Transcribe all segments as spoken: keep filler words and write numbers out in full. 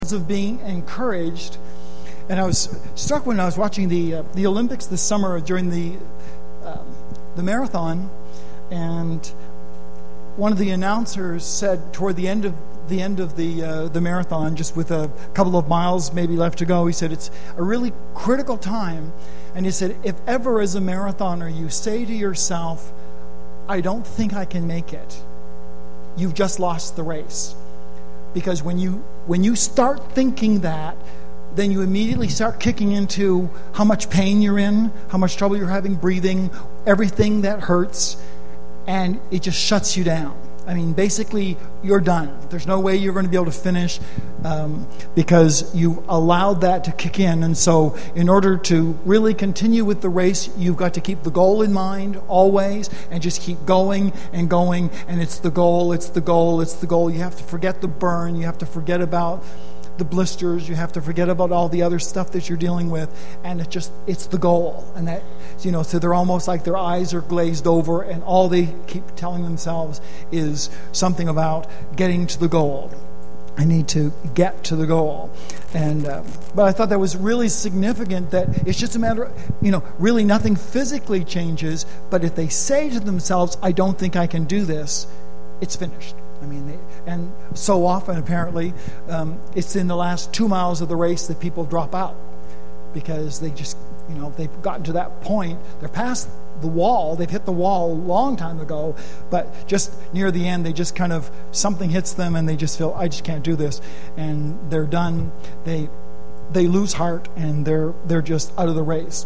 of being encouraged. And I was struck when I was watching the uh, the Olympics this summer during the um, the marathon, and one of the announcers said toward the end of the end of the uh, the marathon, just with a couple of miles maybe left to go, he said it's a really critical time, and he said, if ever as a marathoner you say to yourself, I don't think I can make it, you've just lost the race. Because when you when you start thinking that, then you immediately start kicking into how much pain you're in, how much trouble you're having breathing, everything that hurts, and it just shuts you down. I mean, basically, you're done. There's no way you're going to be able to finish um, because you allowed that to kick in. And so in order to really continue with the race, you've got to keep the goal in mind always and just keep going and going. And it's the goal, it's the goal, it's the goal. You have to forget the burn. You have to forget about the blisters. You have to forget about all the other stuff that you're dealing with, and it just it's the goal. And that, you know, so they're almost like their eyes are glazed over, and all they keep telling themselves is something about getting to the goal. I need to get to the goal. And uh, but I thought that was really significant, that it's just a matter of, you know, really nothing physically changes, but if they say to themselves, I don't think I can do this, it's finished. I mean, they, and so often, apparently, um, it's in the last two miles of the race that people drop out because they just, you know, they've gotten to that point. They're past the wall. They've hit the wall a long time ago, but just near the end, they just kind of, something hits them and they just feel, I just can't do this. And they're done. They they lose heart and they're they're just out of the race.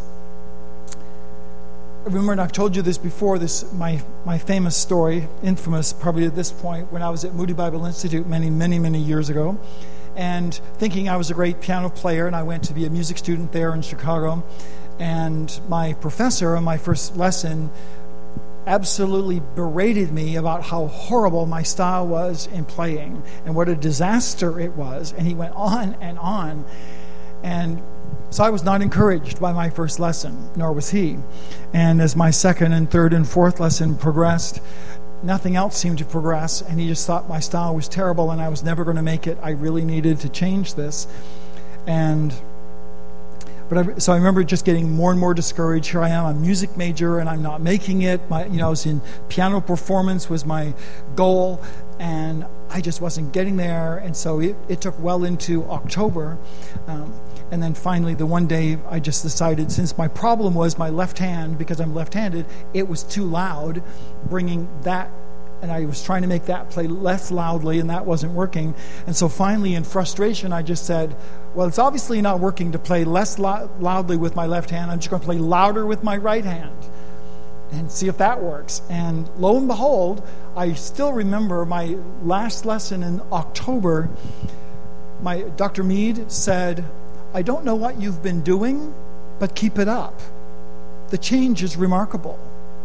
Remember, and I've told you this before, this my my famous story, infamous probably at this point, when I was at Moody Bible Institute many, many, many years ago, and thinking I was a great piano player, and I went to be a music student there in Chicago, and my professor on my first lesson absolutely berated me about how horrible my style was in playing, and what a disaster it was, and he went on and on, and so I was not encouraged by my first lesson, nor was he. And as my second and third and fourth lesson progressed, nothing else seemed to progress, and he just thought my style was terrible and I was never going to make it. I really needed to change this. And but I, so I remember just getting more and more discouraged. Here I am, I'm a music major, and I'm not making it. My, you know, I was in piano performance was my goal, and I just wasn't getting there. And so it, it took well into October. Um, And then finally, the one day, I just decided, since my problem was my left hand, because I'm left-handed, it was too loud, bringing that, and I was trying to make that play less loudly, and that wasn't working. And so finally, in frustration, I just said, well, it's obviously not working to play less lo- loudly with my left hand. I'm just going to play louder with my right hand and see if that works. And lo and behold, I still remember my last lesson in October. My Doctor Mead said, I don't know what you've been doing, but keep it up. The change is remarkable.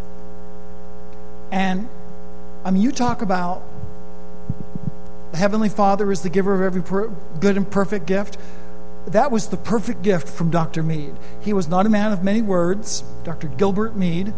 And I mean, you talk about the Heavenly Father is the giver of every per- good and perfect gift. That was the perfect gift from Doctor Mead. He was not a man of many words, Doctor Gilbert Mead.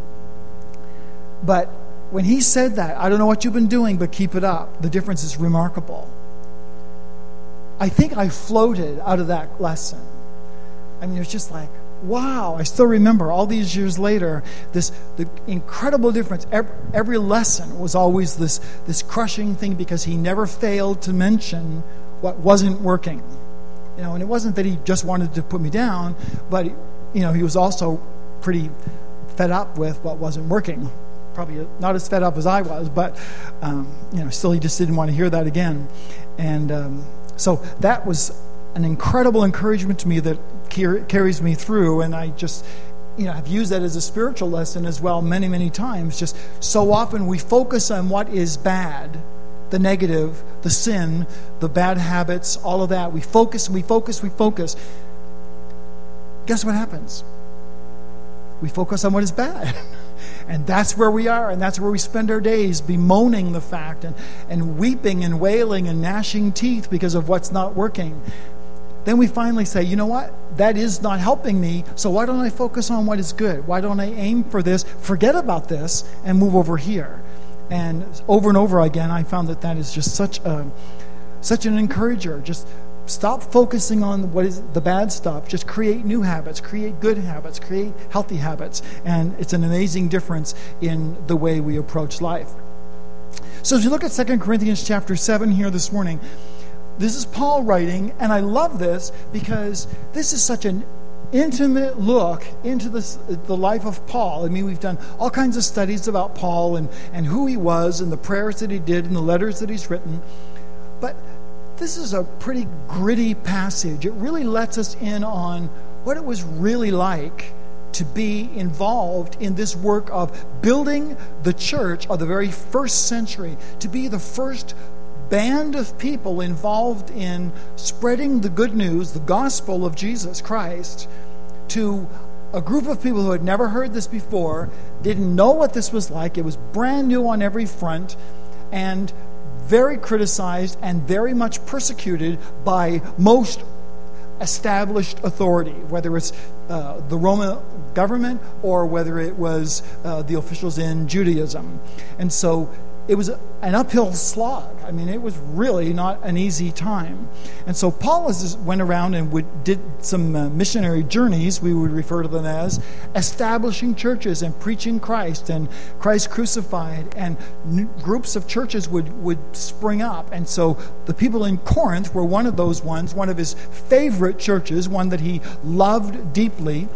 But when he said that, I don't know what you've been doing, but keep it up, the difference is remarkable. I think I floated out of that lesson. I mean, it was just like, wow. I still remember all these years later, this the incredible difference. Every, every lesson was always this, this crushing thing, because he never failed to mention what wasn't working. You know, and it wasn't that he just wanted to put me down, but, you know, he was also pretty fed up with what wasn't working. Probably not as fed up as I was, but, um, you know, still he just didn't want to hear that again. And, um, So that was an incredible encouragement to me that car- carries me through, and I just, you know, have used that as a spiritual lesson as well many, many times. Just so often we focus on what is bad, the negative, the sin, the bad habits, all of that. We focus, we focus, we focus. Guess what happens? We focus on what is bad. And that's where we are, and that's where we spend our days, bemoaning the fact and, and weeping and wailing and gnashing teeth because of what's not working. Then we finally say, you know what? That is not helping me, so why don't I focus on what is good? Why don't I aim for this, forget about this, and move over here? And over and over again, I found that that is just such a such an encourager. Just Stop focusing on what is the bad stuff. Just create new habits, create good habits, create healthy habits. And it's an amazing difference in the way we approach life. So as you look at Second Corinthians chapter seven here this morning, this is Paul writing, and I love this because this is such an intimate look into this, the life of Paul. I mean, we've done all kinds of studies about Paul and, and who he was and the prayers that he did and the letters that he's written. But this is a pretty gritty passage. It really lets us in on what it was really like to be involved in this work of building the church of the very first century, to be the first band of people involved in spreading the good news, the gospel of Jesus Christ, to a group of people who had never heard this before, didn't know what this was like. It was brand new on every front, and very criticized and very much persecuted by most established authority, whether it's uh, the Roman government or whether it was uh, the officials in Judaism. And so it was an uphill slog. I mean, it was really not an easy time. And so Paul was, went around and would, did some uh, missionary journeys, we would refer to them as, establishing churches and preaching Christ and Christ crucified, and n- groups of churches would, would spring up. And so the people in Corinth were one of those ones, one of his favorite churches, one that he loved deeply.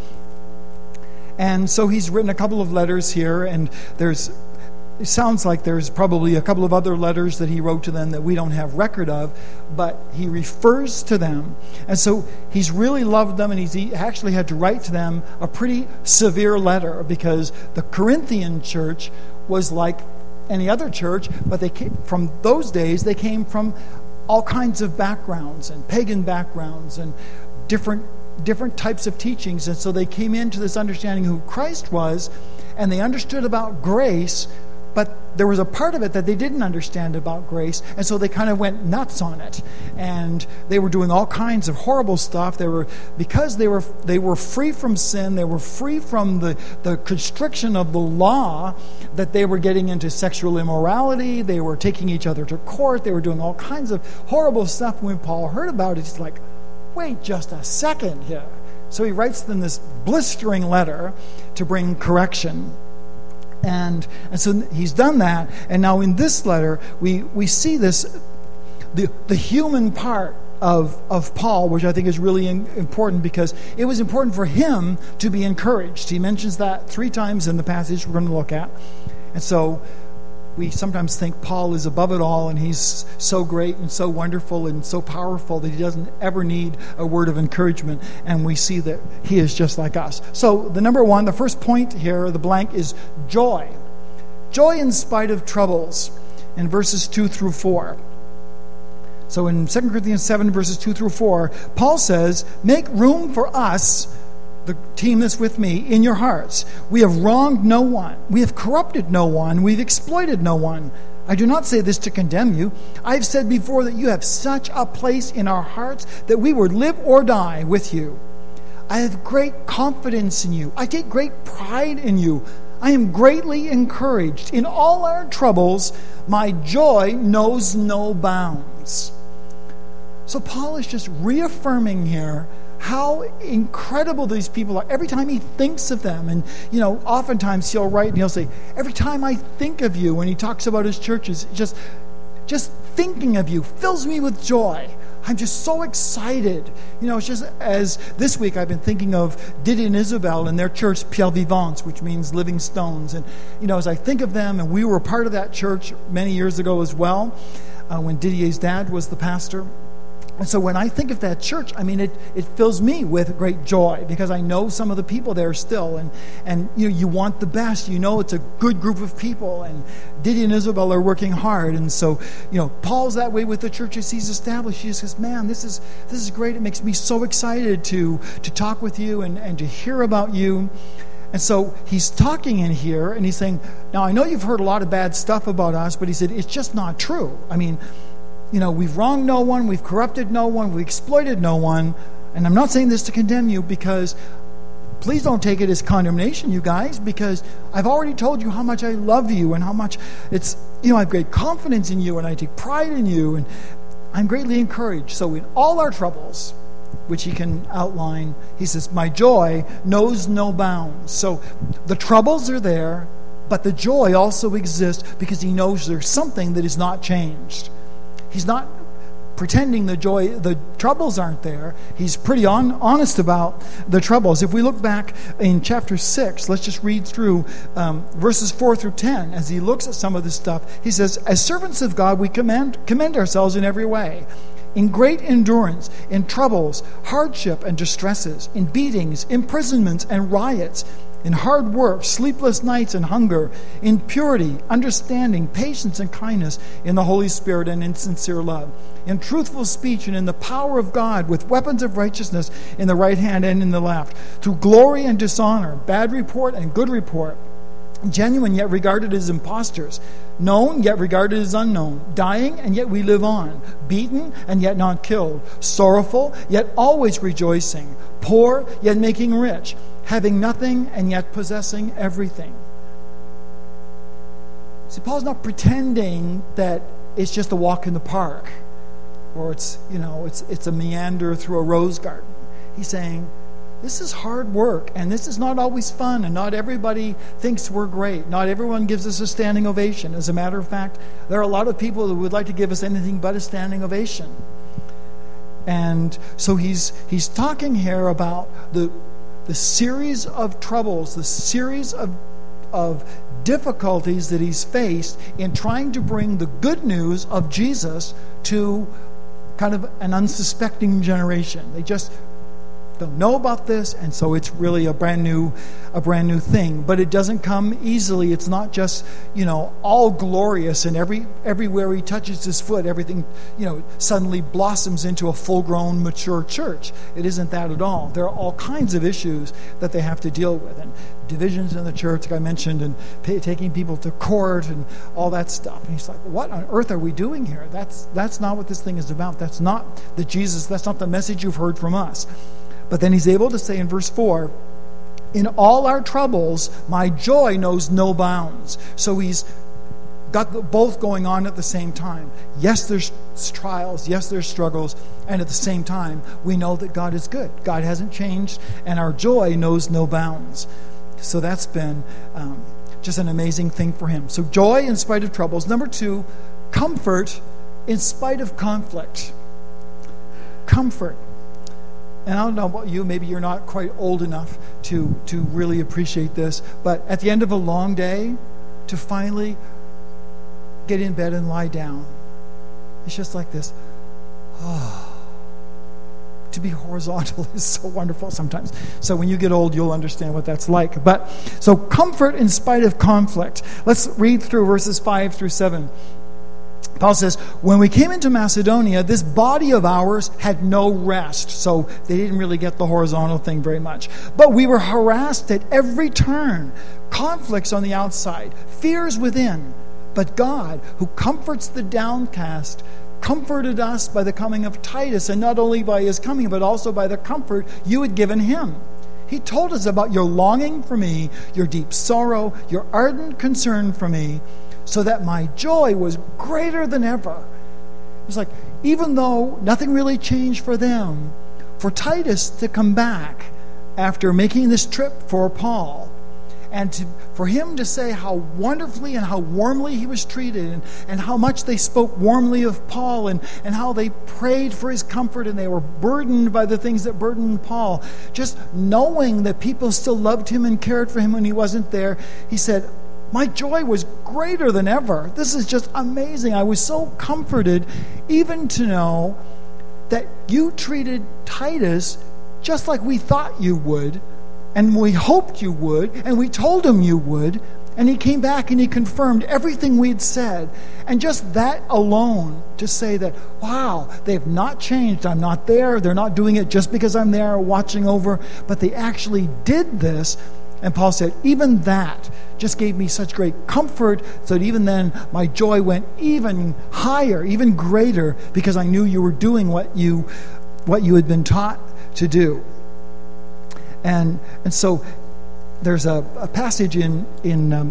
And so he's written a couple of letters here, and there's It sounds like there's probably a couple of other letters that he wrote to them that we don't have record of, but he refers to them. And so he's really loved them, and he's, he actually had to write to them a pretty severe letter because the Corinthian church was like any other church, but they came, from those days, they came from all kinds of backgrounds and pagan backgrounds and different different types of teachings. And so they came into this understanding who Christ was, and they understood about grace, but there was a part of it that they didn't understand about grace, and so they kind of went nuts on it. And they were doing all kinds of horrible stuff. They were because they were they were free from sin, they were free from the, the constriction of the law, that they were getting into sexual immorality, they were taking each other to court, they were doing all kinds of horrible stuff. When Paul heard about it, he's like, wait just a second here. So he writes them this blistering letter to bring correction. And, and so he's done that, and now in this letter we, we see this the the human part of of Paul, which I think is really in, important because it was important for him to be encouraged. He mentions that three times in the passage we're going to look at. And so we sometimes think Paul is above it all and he's so great and so wonderful and so powerful that he doesn't ever need a word of encouragement, and we see that he is just like us. So the number one, the first point here, the blank, is joy. Joy in spite of troubles, in verses two through four. So in Second Corinthians seven, verses two through four, Paul says, make room for us, the team that's with me, in your hearts. We have wronged no one. We have corrupted no one. We've exploited no one. I do not say this to condemn you. I have said before that you have such a place in our hearts that we would live or die with you. I have great confidence in you. I take great pride in you. I am greatly encouraged. In all our troubles, my joy knows no bounds. So Paul is just reaffirming here how incredible these people are. Every time he thinks of them, and you know, oftentimes he'll write and he'll say, every time I think of you, when he talks about his churches, just, just thinking of you fills me with joy. I'm just so excited. You know, it's just as this week I've been thinking of Didier and Isabel and their church, Pierre Vivants, which means living stones. And, you know, as I think of them, and we were part of that church many years ago as well, uh, when Didier's dad was the pastor. And so when I think of that church, I mean, it, it fills me with great joy because I know some of the people there still. And, and you know, you want the best. You know it's a good group of people. And Didier and Isabel are working hard. And so, you know, Paul's that way with the churches he's established. He just says, man, this is this is great. It makes me so excited to, to talk with you and, and to hear about you. And so he's talking in here, and he's saying, now I know you've heard a lot of bad stuff about us, but he said, it's just not true. I mean, you know, we've wronged no one, we've corrupted no one, we've exploited no one. And I'm not saying this to condemn you, because please don't take it as condemnation, you guys, because I've already told you how much I love you and how much it's, you know, I have great confidence in you and I take pride in you. And I'm greatly encouraged. So in all our troubles, which he can outline, he says, my joy knows no bounds. So the troubles are there, but the joy also exists because he knows there's something that is not changed. He's not pretending the joy, the troubles aren't there. He's pretty on, honest about the troubles. If we look back in chapter six, let's just read through um, verses four through ten. As he looks at some of this stuff, he says, as servants of God, we commend, commend ourselves in every way, in great endurance, in troubles, hardship and distresses, in beatings, imprisonments and riots, in hard work, sleepless nights and hunger, in purity, understanding, patience and kindness, in the Holy Spirit and in sincere love, in truthful speech and in the power of God, with weapons of righteousness in the right hand and in the left, through glory and dishonor, bad report and good report, genuine yet regarded as impostors, known yet regarded as unknown, dying and yet we live on, beaten and yet not killed, sorrowful yet always rejoicing, poor yet making rich, having nothing and yet possessing everything. See, Paul's not pretending that it's just a walk in the park, or it's, you know, it's it's a meander through a rose garden. He's saying, this is hard work, and this is not always fun, and not everybody thinks we're great. Not everyone gives us a standing ovation. As a matter of fact, there are a lot of people who would like to give us anything but a standing ovation. And so he's he's talking here about the the series of troubles, the series of of difficulties that he's faced in trying to bring the good news of Jesus to kind of an unsuspecting generation. They just don't know about this, and so it's really a brand new a brand new thing. But it doesn't come easily. It's not just, you know, all glorious, and every everywhere he touches his foot, everything, you know, suddenly blossoms into a full-grown, mature church. It isn't that at all. There are all kinds of issues that they have to deal with, and divisions in the church, like I mentioned, and pay, taking people to court and all that stuff. And he's like, what on earth are we doing here? That's that's not what this thing is about. That's not the Jesus, that's not the message you've heard from us. But then he's able to say in verse four, in all our troubles, my joy knows no bounds. So he's got the, both going on at the same time. Yes, there's trials. Yes, there's struggles. And at the same time, we know that God is good. God hasn't changed, and our joy knows no bounds. So that's been um, just an amazing thing for him. So joy in spite of troubles. Number two, comfort in spite of conflict. Comfort. And I don't know about you, maybe you're not quite old enough to, to really appreciate this, but at the end of a long day, to finally get in bed and lie down, it's just like this. Oh, to be horizontal is so wonderful sometimes. So when you get old, you'll understand what that's like. But so comfort in spite of conflict. Let's read through verses five through seven. Paul says, when we came into Macedonia, this body of ours had no rest. So they didn't really get the horizontal thing very much. But we were harassed at every turn. Conflicts on the outside, fears within. But God, who comforts the downcast, comforted us by the coming of Titus, and not only by his coming, but also by the comfort you had given him. He told us about your longing for me, your deep sorrow, your ardent concern for me, so that my joy was greater than ever. It was like, even though nothing really changed for them, for Titus to come back after making this trip for Paul, and to, for him to say how wonderfully and how warmly he was treated, and, and how much they spoke warmly of Paul, and, and how they prayed for his comfort, and they were burdened by the things that burdened Paul. Just knowing that people still loved him and cared for him when he wasn't there, he said, my joy was greater than ever. This is just amazing. I was so comforted even to know that you treated Titus just like we thought you would, and we hoped you would, and we told him you would, and he came back and he confirmed everything we'd said. And just that alone, to say that, wow, they've not changed. I'm not there. They're not doing it just because I'm there watching over, but they actually did this. And Paul said, even that just gave me such great comfort, so that even then my joy went even higher, even greater, because I knew you were doing what you what you had been taught to do. And and so there's a, a passage in in um,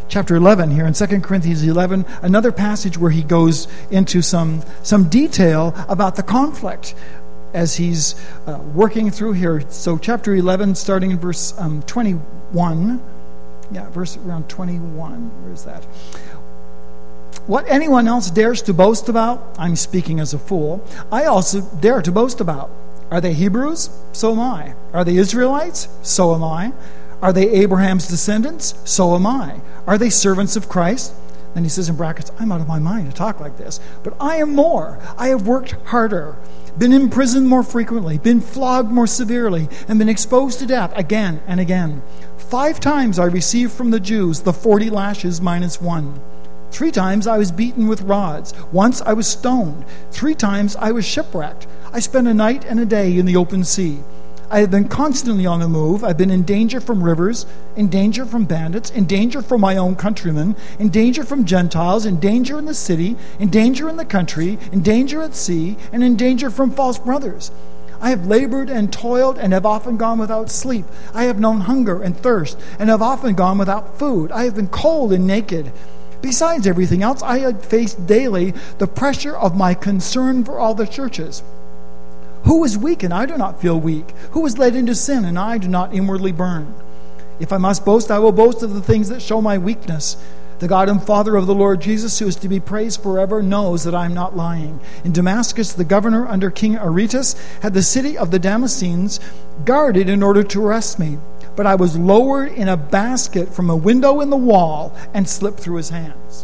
chapter eleven here in Second Corinthians eleven, another passage where he goes into some, some detail about the conflict as he's uh, working through here. So chapter eleven, starting in verse um, twenty-one. Yeah, verse around twenty-one. Where is that? What anyone else dares to boast about, I'm speaking as a fool, I also dare to boast about. Are they Hebrews? So am I. Are they Israelites? So am I. Are they Abraham's descendants? So am I. Are they servants of Christ? Then he says in brackets, I'm out of my mind to talk like this. But I am more. I have worked harder, been imprisoned more frequently, been flogged more severely, and been exposed to death again and again. Five times I received from the Jews the forty lashes minus one. Three times I was beaten with rods. Once I was stoned. Three times I was shipwrecked. I spent a night and a day in the open sea. I have been constantly on the move. I've been in danger from rivers, in danger from bandits, in danger from my own countrymen, in danger from Gentiles, in danger in the city, in danger in the country, in danger at sea, and in danger from false brothers. I have labored and toiled and have often gone without sleep. I have known hunger and thirst and have often gone without food. I have been cold and naked. Besides everything else, I had faced daily the pressure of my concern for all the churches. Who is weak, and I do not feel weak? Who is led into sin, and I do not inwardly burn? If I must boast, I will boast of the things that show my weakness. The God and Father of the Lord Jesus, who is to be praised forever, knows that I am not lying. In Damascus, the governor under King Aretas had the city of the Damascenes guarded in order to arrest me. But I was lowered in a basket from a window in the wall and slipped through his hands.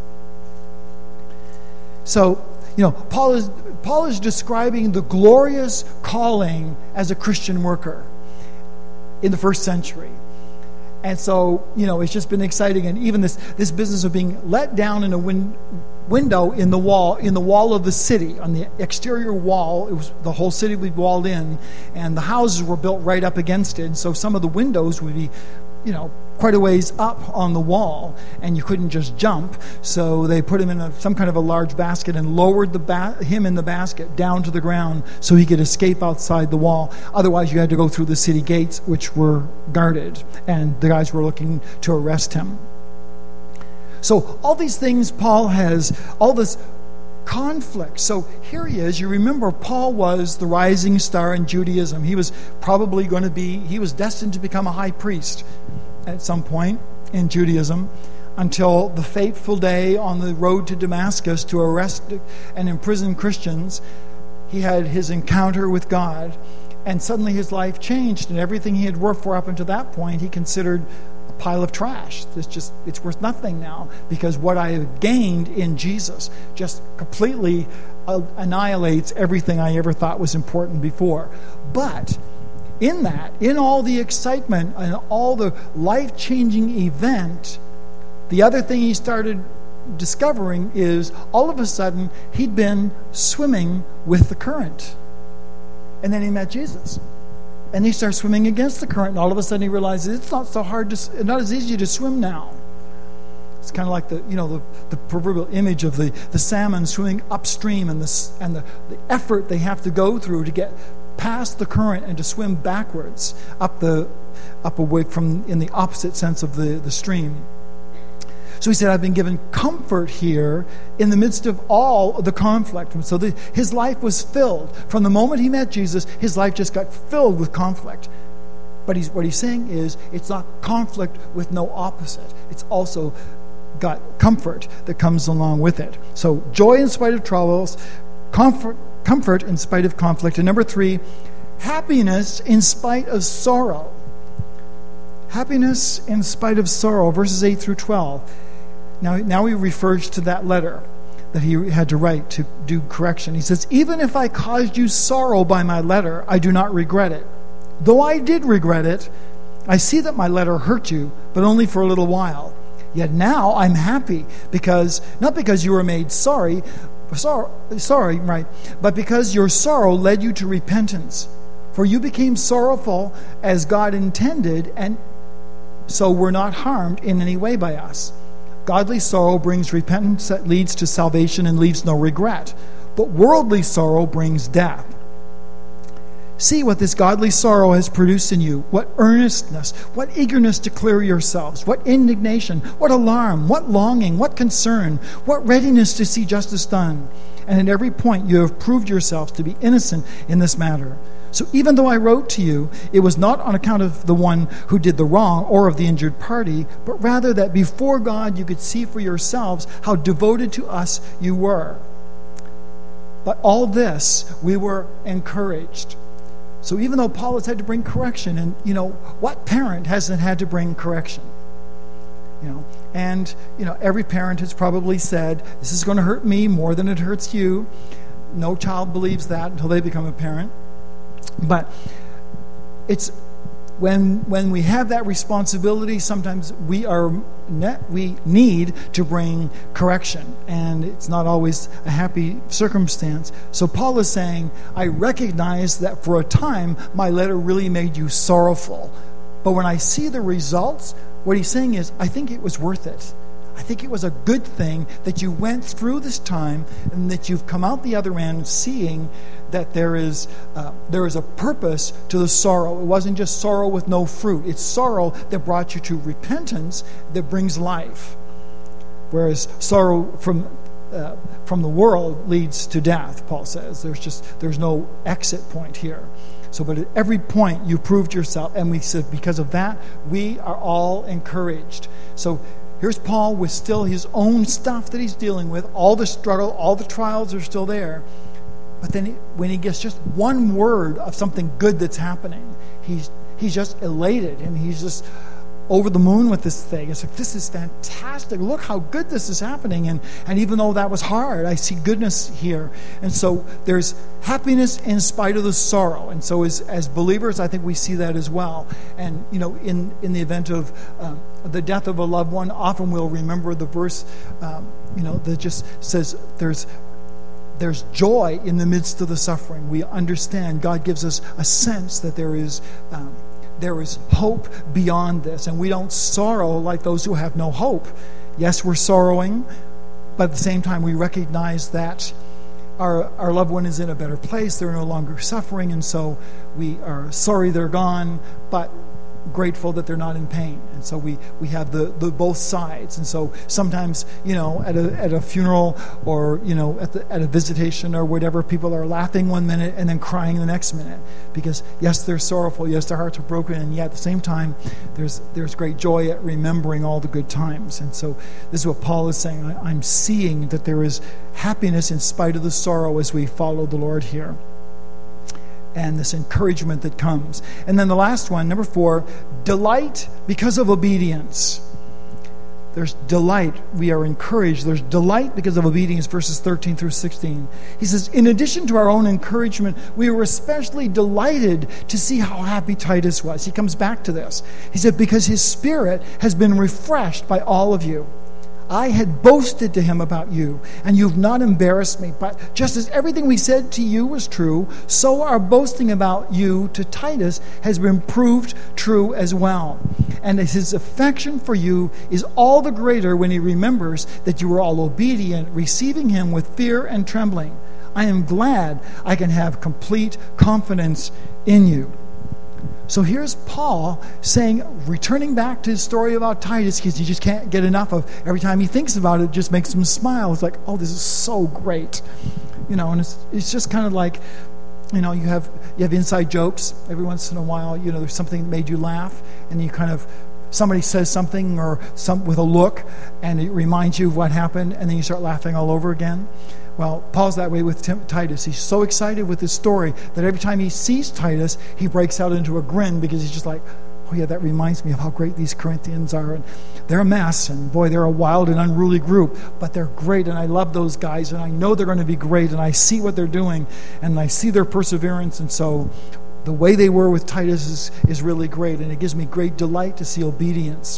So, you know, Paul is Paul is describing the glorious calling as a Christian worker in the first century. And so, you know, it's just been exciting. And even this, this business of being let down in a win, window in the wall, in the wall of the city, on the exterior wall, it was the whole city would be walled in, and the houses were built right up against it. And so some of the windows would be, you know, quite a ways up on the wall, and you couldn't just jump. So they put him in a, some kind of a large basket and lowered the ba- him in the basket down to the ground so he could escape outside the wall. Otherwise, you had to go through the city gates, which were guarded, and the guys were looking to arrest him. So all these things Paul has, all this conflict. So here he is. You remember Paul was the rising star in Judaism. He was probably going to be, he was destined to become a high priest at some point in Judaism, until the fateful day on the road to Damascus to arrest and imprison Christians. He had his encounter with God, and suddenly his life changed, and everything he had worked for up until that point he considered a pile of trash. It's just, it's worth nothing now, because what I have gained in Jesus just completely uh, annihilates everything I ever thought was important before. But in that, in all the excitement and all the life-changing event, the other thing he started discovering is all of a sudden he'd been swimming with the current. And then he met Jesus. And he started swimming against the current, and all of a sudden he realizes it's not so hard to, not as easy to swim now. It's kind of like the, you know, the, the proverbial image of the, the salmon swimming upstream, and the and the, the effort they have to go through to get past the current and to swim backwards up the up away from, in the opposite sense of the, the stream. So he said, I've been given comfort here in the midst of all the conflict. And so the, his life was filled. From the moment he met Jesus, his life just got filled with conflict. But he's, what he's saying is, it's not conflict with no opposite. It's also got comfort that comes along with it. So joy in spite of troubles, comfort Comfort in spite of conflict. And number three, happiness in spite of sorrow. Happiness in spite of sorrow, verses eight through twelve. Now, now he refers to that letter that he had to write to do correction. He says, even if I caused you sorrow by my letter, I do not regret it. Though I did regret it, I see that my letter hurt you, but only for a little while. Yet now I'm happy, because, not because you were made sorry, Sorry, sorry, right, but because your sorrow led you to repentance. For you became sorrowful as God intended, and so were not harmed in any way by us. Godly sorrow brings repentance that leads to salvation and leaves no regret, but worldly sorrow brings death. See what this godly sorrow has produced in you, what earnestness, what eagerness to clear yourselves, what indignation, what alarm, what longing, what concern, what readiness to see justice done. And at every point you have proved yourselves to be innocent in this matter. So even though I wrote to you, it was not on account of the one who did the wrong or of the injured party, but rather that before God you could see for yourselves how devoted to us you were. But all this, we were encouraged. So even though Paul has had to bring correction, and you know, what parent hasn't had to bring correction? You know, and you know, every parent has probably said, this is going to hurt me more than it hurts you. No child believes that until they become a parent. But it's when when we have that responsibility, sometimes we are net, we need to bring correction, and it's not always a happy circumstance. So Paul is saying, I recognize that for a time my letter really made you sorrowful, but when I see the results, what he's saying is, I think it was worth it. I think it was a good thing that you went through this time and that you've come out the other end seeing that there is uh, there is a purpose to the sorrow. It wasn't just sorrow with no fruit. It's sorrow that brought you to repentance that brings life. Whereas sorrow from uh, from the world leads to death, Paul says. There's just there's no exit point here. So, but at every point you proved yourself, and we said because of that, we are all encouraged. So here's Paul with still his own stuff that he's dealing with. All the struggle, all the trials are still there. But then he, when he gets just one word of something good that's happening, he's he's just elated and he's just over the moon with this thing. It's like, this is fantastic. Look how good this is happening. And, and even though that was hard, I see goodness here. And so there's happiness in spite of the sorrow. And so as, as believers, I think we see that as well. And, you know, in, in the event of um, the death of a loved one, often we'll remember the verse, um, you know, that just says there's There's joy in the midst of the suffering. We understand God gives us a sense that there is um, there is hope beyond this, and we don't sorrow like those who have no hope. Yes, we're sorrowing, but at the same time we recognize that our our loved one is in a better place. They're no longer suffering, and so we are sorry they're gone, but grateful that they're not in pain. And so we we have the, the both sides. And so sometimes, you know, at a at a funeral or, you know, at the at a visitation or whatever, people are laughing one minute and then crying the next minute, because yes, they're sorrowful, yes, their hearts are broken, and yet at the same time there's there's great joy at remembering all the good times. And so this is what Paul is saying. I, I'm seeing that there is happiness in spite of the sorrow as we follow the Lord here, and this encouragement that comes. And then the last one, number four, delight because of obedience. There's delight. We are encouraged. There's delight because of obedience, verses thirteen through sixteen. He says, in addition to our own encouragement, we were especially delighted to see how happy Titus was. He comes back to this. He said, because his spirit has been refreshed by all of you. I had boasted to him about you, and you've not embarrassed me. But just as everything we said to you was true, so our boasting about you to Titus has been proved true as well. And his affection for you is all the greater when he remembers that you were all obedient, receiving him with fear and trembling. I am glad I can have complete confidence in you. So here's Paul saying, returning back to his story about Titus, because he just can't get enough of, every time he thinks about it, it just makes him smile. It's like, oh, this is so great. You know, and it's it's just kind of like, you know, you have you have inside jokes every once in a while. You know, there's something that made you laugh, and you kind of, somebody says something or some with a look, and it reminds you of what happened, and then you start laughing all over again. Well, Paul's that way with Tim, Titus. He's so excited with his story that every time he sees Titus, he breaks out into a grin, because he's just like, oh yeah, that reminds me of how great these Corinthians are. And they're a mess, and boy, they're a wild and unruly group, but they're great, and I love those guys, and I know they're going to be great, and I see what they're doing, and I see their perseverance, and so the way they were with Titus is, is really great, and it gives me great delight to see obedience.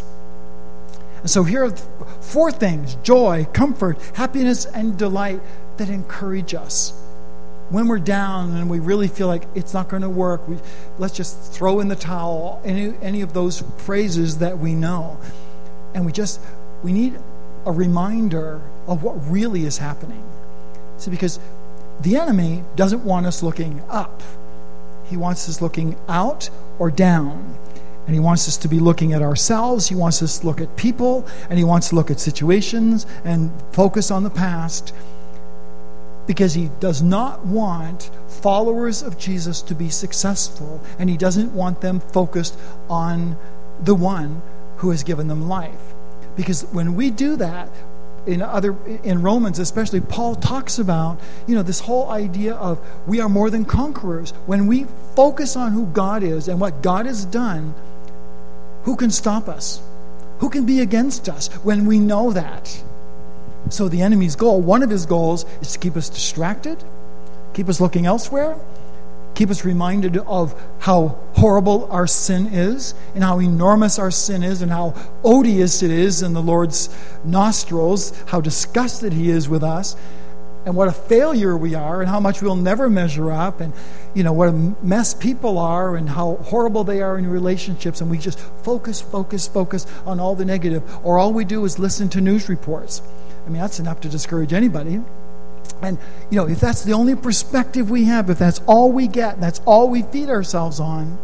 And so here are four things: joy, comfort, happiness, and delight that encourage us. When we're down and we really feel like it's not going to work, we, let's just throw in the towel, any, any of those phrases that we know. And we just, we need a reminder of what really is happening. See, because the enemy doesn't want us looking up. He wants us looking out or down. And he wants us to be looking at ourselves. He wants us to look at people. And he wants to look at situations and focus on the past. Because he does not want followers of Jesus to be successful. And he doesn't want them focused on the one who has given them life. Because when we do that, in other in Romans especially, Paul talks about, you know, this whole idea of we are more than conquerors. When we focus on who God is and what God has done, who can stop us? Who can be against us when we know that? So the enemy's goal, one of his goals, is to keep us distracted, keep us looking elsewhere, keep us reminded of how horrible our sin is and how enormous our sin is and how odious it is in the Lord's nostrils, how disgusted he is with us and what a failure we are and how much we'll never measure up and, you know, what a mess people are and how horrible they are in relationships, and we just focus, focus, focus on all the negative, or all we do is listen to news reports. I mean, that's enough to discourage anybody. And, you know, if that's the only perspective we have, if that's all we get, that's all we feed ourselves on,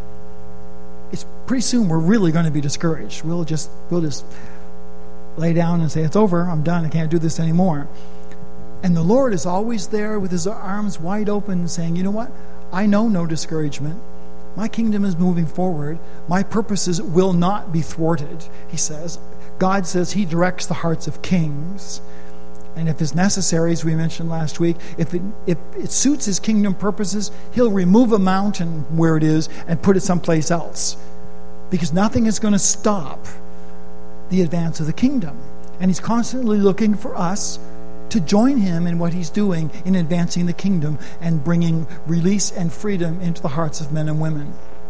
it's pretty soon we're really going to be discouraged. We'll just we'll just lay down and say, it's over, I'm done, I can't do this anymore. And the Lord is always there with his arms wide open saying, you know what? I know no discouragement. My kingdom is moving forward. My purposes will not be thwarted, he says. God says he directs the hearts of kings. And if it's necessary, as we mentioned last week, if it, if it suits his kingdom purposes, he'll remove a mountain where it is and put it someplace else. Because nothing is going to stop the advance of the kingdom. And he's constantly looking for us to join him in what he's doing in advancing the kingdom and bringing release and freedom into the hearts of men and women.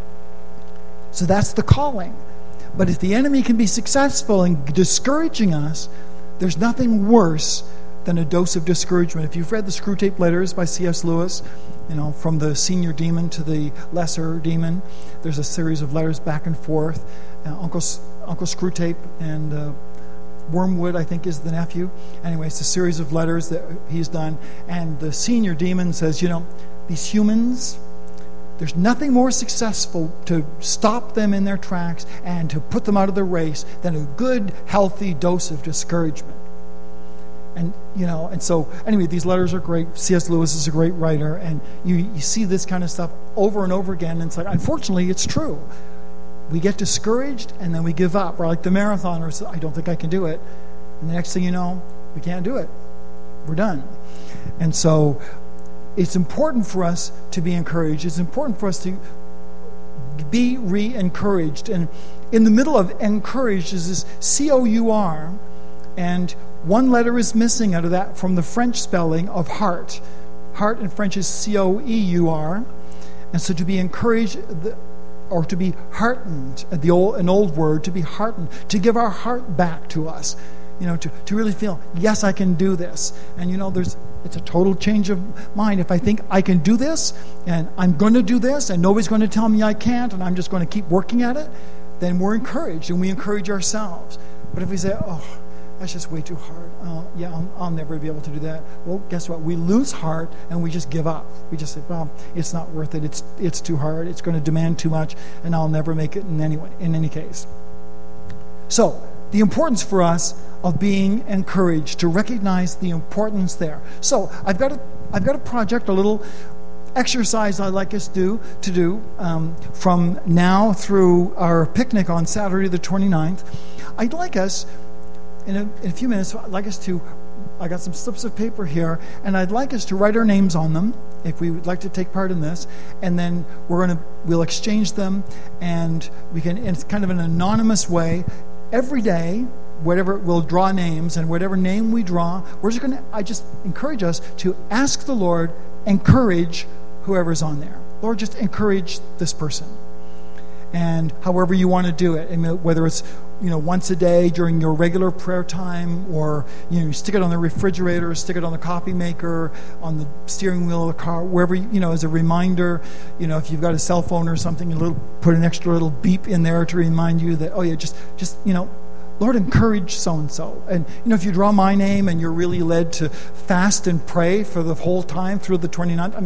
So that's the calling. But if the enemy can be successful in discouraging us, there's nothing worse than a dose of discouragement. If you've read the Screwtape Letters by C S Lewis, you know, from the senior demon to the lesser demon, there's a series of letters back and forth. Uh, Uncle Uncle Screwtape and uh, Wormwood, I think, is the nephew. Anyway, it's a series of letters that he's done. And the senior demon says, you know, these humans, there's nothing more successful to stop them in their tracks and to put them out of the race than a good, healthy dose of discouragement. And, you know, and so, anyway, these letters are great. C S Lewis is a great writer, and you, you see this kind of stuff over and over again, and it's like, unfortunately, it's true. We get discouraged, and then we give up. We're like the marathoners, I don't think I can do it. And the next thing you know, we can't do it. We're done. And so, it's important for us to be encouraged. It's important for us to be re-encouraged. And in the middle of encouraged is this C O U R, and one letter is missing out of that from the French spelling of heart. Heart in French is C O E U R. And so to be encouraged, or to be heartened, the old, an old word, to be heartened, to give our heart back to us. You know, to, to really feel, yes, I can do this. And, you know, there's it's a total change of mind. If I think I can do this, and I'm going to do this, and nobody's going to tell me I can't, and I'm just going to keep working at it, then we're encouraged, and we encourage ourselves. But if we say, oh, that's just way too hard. Oh, yeah, I'll, I'll never be able to do that. Well, guess what? We lose heart, and we just give up. We just say, well, it's not worth it. It's it's too hard. It's going to demand too much, and I'll never make it in any way, in any case. So, the importance for us of being encouraged, to recognize the importance there. So I've got a I've got a project, a little exercise I'd like us do to do um, from now through our picnic on Saturday the twenty-ninth. I'd like us in a, in a few minutes. I'd like us to. I got some slips of paper here, and I'd like us to write our names on them if we would like to take part in this, and then we're going to we'll exchange them, and we can in kind of an anonymous way. Every day, whatever, we'll draw names, and whatever name we draw, we're just going to, I just encourage us to ask the Lord, encourage whoever's on there. Lord, just encourage this person. And however you want to do it, I mean, whether it's, you know, once a day during your regular prayer time, or, you know, you stick it on the refrigerator, stick it on the coffee maker, on the steering wheel of the car, wherever, you know, as a reminder. You know, if you've got a cell phone or something, you little put an extra little beep in there to remind you that, oh yeah, just, just you know, Lord, encourage so-and-so. And, you know, if you draw my name and you're really led to fast and pray for the whole time through the twenty-ninth, I mean,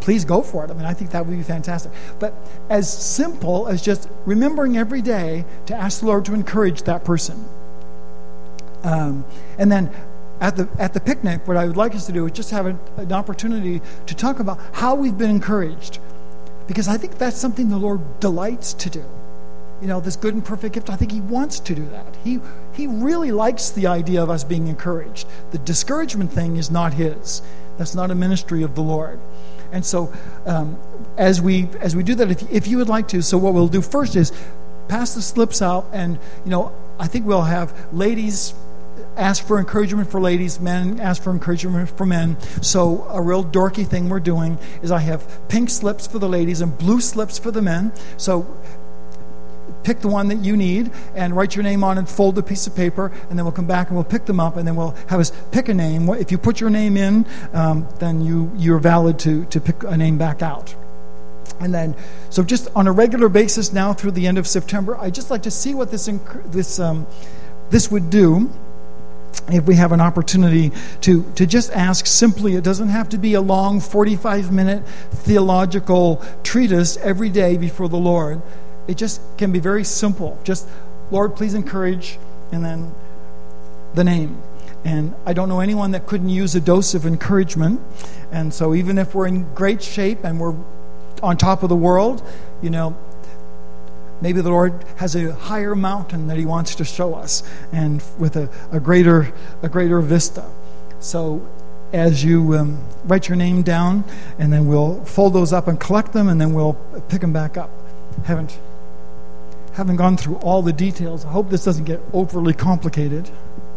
please go for it. I mean, I think that would be fantastic. But as simple as just remembering every day to ask the Lord to encourage that person. Um, and then at the at the picnic, what I would like us to do is just have an, an opportunity to talk about how we've been encouraged. Because I think that's something the Lord delights to do. You know, this good and perfect gift, I think he wants to do that. He he really likes the idea of us being encouraged. The discouragement thing is not his. That's not a ministry of the Lord. And so um, as we as we do that, if, if you would like to, so what we'll do first is pass the slips out, and, you know, I think we'll have ladies ask for encouragement for ladies, men ask for encouragement for men. So a real dorky thing we're doing is I have pink slips for the ladies and blue slips for the men. So pick the one that you need and write your name on and fold a piece of paper, and then we'll come back and we'll pick them up, and then we'll have us pick a name. If you put your name in, um, then you, you're valid to, to pick a name back out. And then, so just on a regular basis now through the end of September, I'd just like to see what this this um, this would do. If we have an opportunity to, to just ask simply, it doesn't have to be a long forty-five minute theological treatise every day before the Lord. It just can be very simple. Just, Lord, please encourage, and then the name. And I don't know anyone that couldn't use a dose of encouragement. And so even if we're in great shape and we're on top of the world, you know, maybe the Lord has a higher mountain that he wants to show us, and with a, a greater a greater vista. So as you um, write your name down, and then we'll fold those up and collect them, and then we'll pick them back up. Haven't haven't gone through all the details. I hope this doesn't get overly complicated.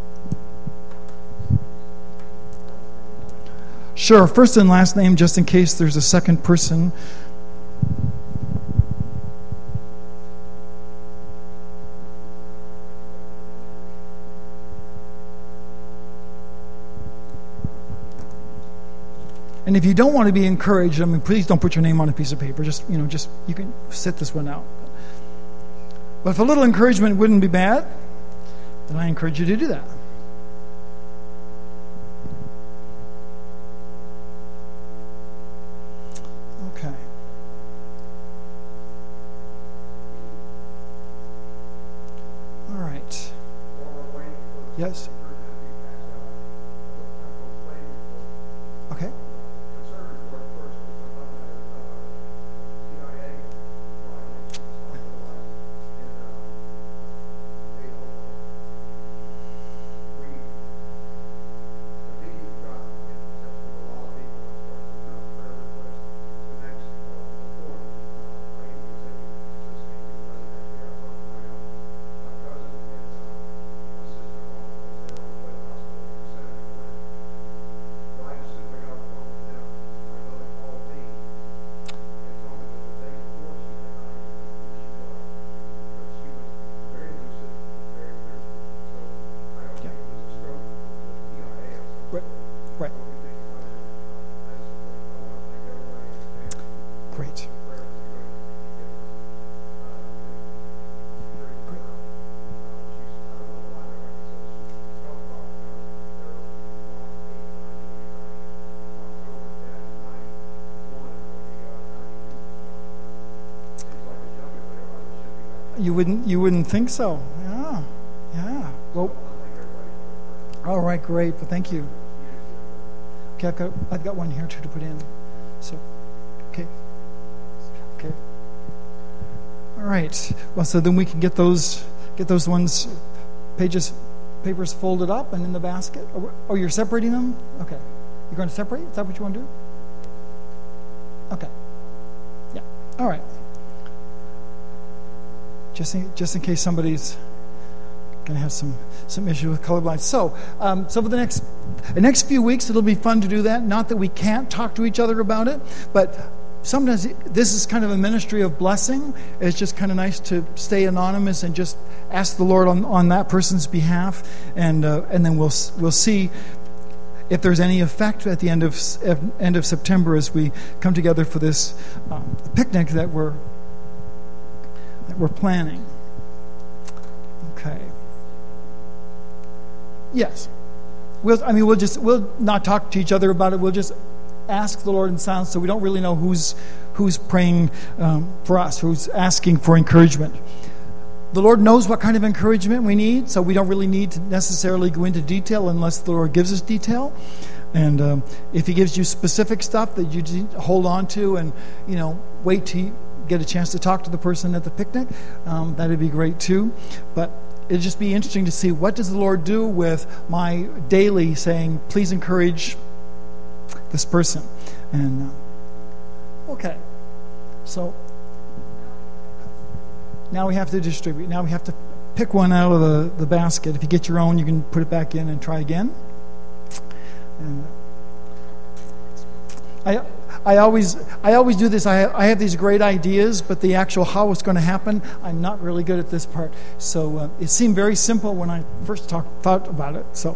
Sure, first and last name, just in case there's a second person. And if you don't want to be encouraged, I mean, please don't put your name on a piece of paper. Just, you know, just, you can sit this one out. But if a little encouragement wouldn't be bad, then I encourage you to do that. Okay. All right. Yes. Okay. Great. You wouldn't you wouldn't think so. Yeah. Yeah. Well, all right, great. Well, thank you. Okay, I've got I've got one here too to put in. So, okay. Okay. All right. Well, so then we can get those get those ones pages papers folded up and in the basket. Oh, oh, you're separating them? Okay. You're going to separate? Is that what you want to do? Okay. Yeah. All right. Just in, just in case somebody's going to have some, some issue with colorblind. So, um, so for the next the next few weeks, it'll be fun to do that. Not that we can't talk to each other about it, but sometimes this is kind of a ministry of blessing. It's just kind of nice to stay anonymous and just ask the Lord on, on that person's behalf, and uh, and then we'll we'll see if there's any effect at the end of end of September as we come together for this um, picnic that we're that we're planning. Okay. Yes. We'll. I mean, we'll just we'll not talk to each other about it. We'll just ask the Lord in silence, so we don't really know who's who's praying um, for us, who's asking for encouragement. The Lord knows what kind of encouragement we need, so we don't really need to necessarily go into detail unless the Lord gives us detail. And um, if He gives you specific stuff that you just hold on to and, you know, wait till you get a chance to talk to the person at the picnic, um, that'd be great too. But it'd just be interesting to see, what does the Lord do with my daily saying, please encourage this person. And uh, okay, so now we have to distribute. Now we have to pick one out of the, the basket. If you get your own, you can put it back in and try again. And I I always I always do this. I have, I have these great ideas, but the actual how it's going to happen, I'm not really good at this part. So uh, it seemed very simple when I first talk, thought about it. So,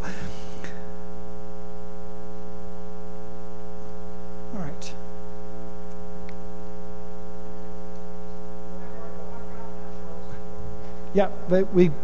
all right. Yeah, but we.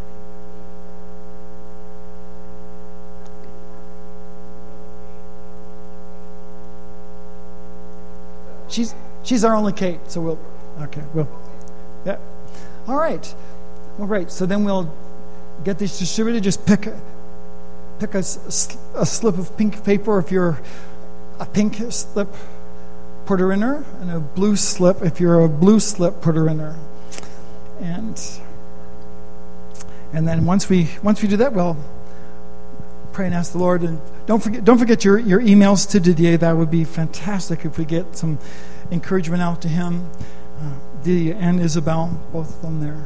She's she's our only Kate, so we'll okay we'll yeah. All right, well, great. So then we'll get these distributed. Just pick pick a, a slip of pink paper if you're a pink slip, put her in her, and a blue slip if you're a blue slip, put her in her. And and then once we once we do that, we'll pray and ask the Lord. And don't forget don't forget your, your emails to Didier. That would be fantastic if we get some encouragement out to him. Uh, Didier and Isabel, both of them there.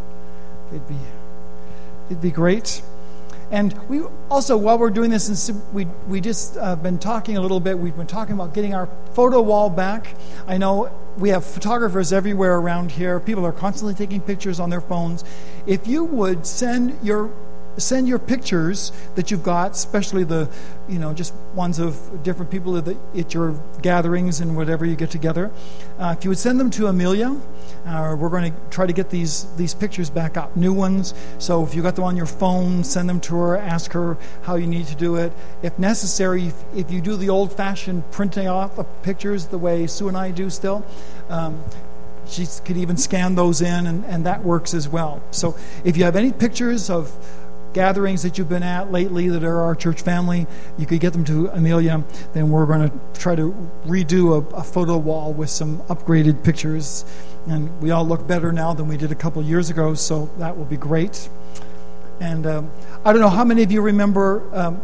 It'd be it'd be great. And we also, while we're doing this, we we just uh, been talking a little bit. We've been talking about getting our photo wall back. I know we have photographers everywhere around here. People are constantly taking pictures on their phones. If you would send your Send your pictures that you've got, especially the, you know, just ones of different people at, the, at your gatherings and whatever you get together. Uh, if you would send them to Amelia, uh, we're going to try to get these these pictures back up, new ones. So if you got them on your phone, send them to her, ask her how you need to do it. If necessary, if, if you do the old-fashioned printing off of pictures the way Sue and I do still, um, she could even scan those in, and, and that works as well. So if you have any pictures of gatherings that you've been at lately that are our church family, you could get them to Amelia. Then we're going to try to redo a, a photo wall with some upgraded pictures. And we all look better now than we did a couple years ago, so that will be great. And um, I don't know how many of you remember, um,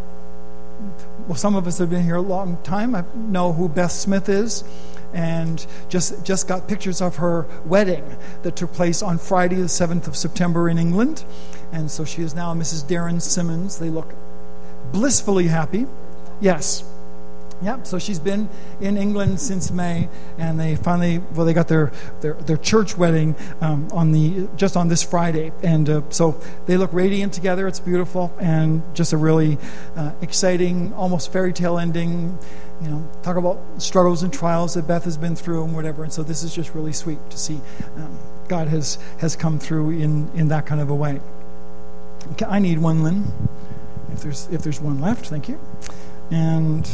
well, some of us have been here a long time. I know who Beth Smith is. And just just got pictures of her wedding that took place on Friday, the seventh of September in England. And so she is now Missus Darren Simmons. They look blissfully happy. Yes. Yep. So she's been in England since May, and they finally, well, they got their their, their church wedding um, on the just on this Friday, and uh, so they look radiant together. It's beautiful, and just a really uh, exciting, almost fairy tale ending. You know, talk about struggles and trials that Beth has been through and whatever. And so this is just really sweet to see um, God has has come through in in that kind of a way. Okay, I need one, Lynn. If there's if there's one left, thank you. And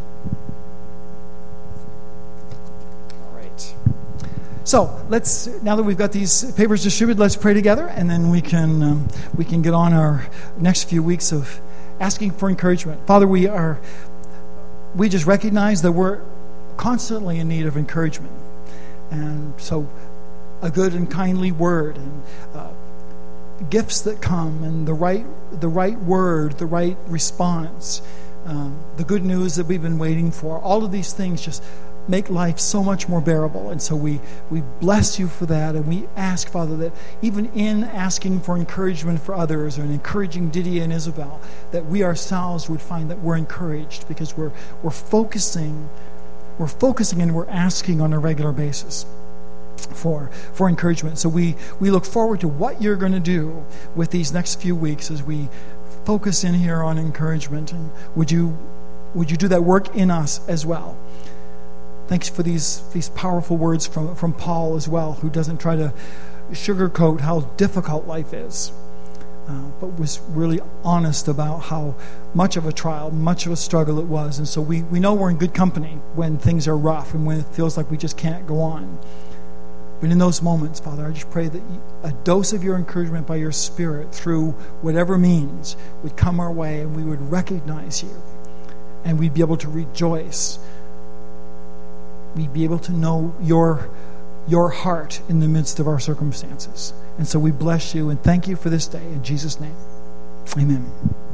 all right. So let's now that we've got these papers distributed, let's pray together, and then we can um, we can get on our next few weeks of asking for encouragement. Father, we are we just recognize that we're constantly in need of encouragement, and so a good and kindly word and uh, gifts that come, and the right the right word, the right response, um, the good news that we've been waiting for. All of these things just make life so much more bearable. And so we, we bless you for that, and we ask, Father, that even in asking for encouragement for others, or in encouraging Didier and Isabel, that we ourselves would find that we're encouraged because we're we're focusing, we're focusing and we're asking on a regular basis for for encouragement. So we, we look forward to what you're going to do with these next few weeks as we focus in here on encouragement. And would you would you do that work in us as well? Thanks for these these powerful words from from Paul as well, who doesn't try to sugarcoat how difficult life is, uh, but was really honest about how much of a trial, much of a struggle it was. And so we, we know we're in good company when things are rough and when it feels like we just can't go on. But in those moments, Father, I just pray that a dose of your encouragement by your Spirit through whatever means would come our way, and we would recognize you, and we'd be able to rejoice. We'd be able to know your, your heart in the midst of our circumstances. And so we bless you and thank you for this day. In Jesus' name, amen.